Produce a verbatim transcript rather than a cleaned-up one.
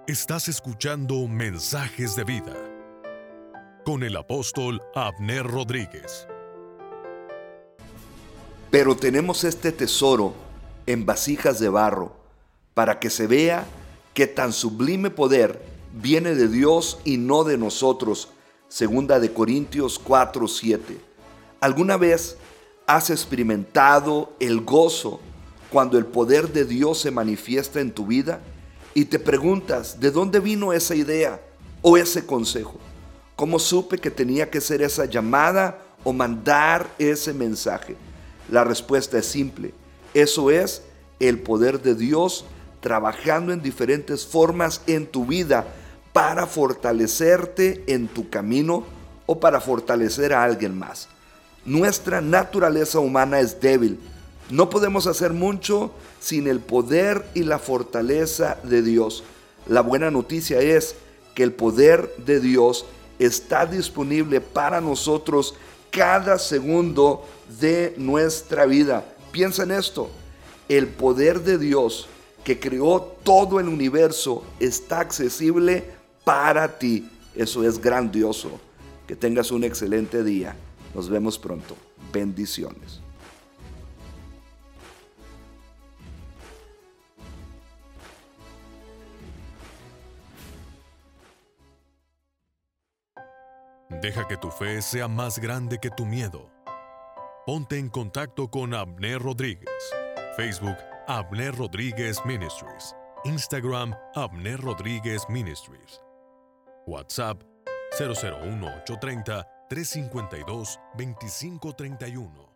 Estás escuchando Mensajes de Vida con el apóstol Abner Rodríguez. Pero tenemos este tesoro en vasijas de barro, para que se vea que tan sublime poder viene de Dios y no de nosotros. Segunda de Corintios cuatro, siete. ¿Alguna vez has experimentado el gozo cuando el poder de Dios se manifiesta en tu vida? Y te preguntas, ¿de dónde vino esa idea o ese consejo? ¿Cómo supe que tenía que ser esa llamada o mandar ese mensaje? La respuesta es simple. Eso es el poder de Dios trabajando en diferentes formas en tu vida para fortalecerte en tu camino o para fortalecer a alguien más. Nuestra naturaleza humana es débil. No podemos hacer mucho sin el poder y la fortaleza de Dios. La buena noticia es que el poder de Dios está disponible para nosotros cada segundo de nuestra vida. Piensa en esto. El poder de Dios que creó todo el universo está accesible para ti. Eso es grandioso. Que tengas un excelente día. Nos vemos pronto. Bendiciones. Deja que tu fe sea más grande que tu miedo. Ponte en contacto con Abner Rodríguez. Facebook, Abner Rodríguez Ministries. Instagram, Abner Rodríguez Ministries. WhatsApp, cero cero uno, ocho tres cero, tres cinco dos, dos cinco tres uno.